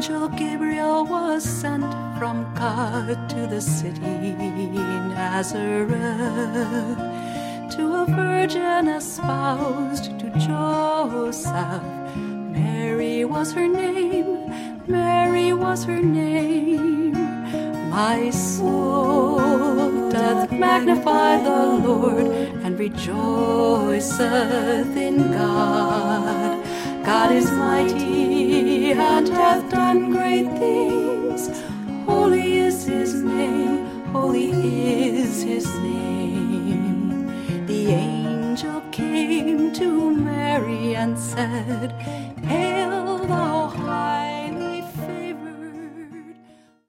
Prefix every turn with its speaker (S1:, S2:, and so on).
S1: angel Gabriel was sent from God to the city Nazareth, to a virgin espoused to Joseph. Mary was her name, Mary was her name. My soul doth magnify the Lord, and rejoiceth in God. God is mighty, and hath done great things. Holy is his name, holy is his name. The angel came to Mary and said,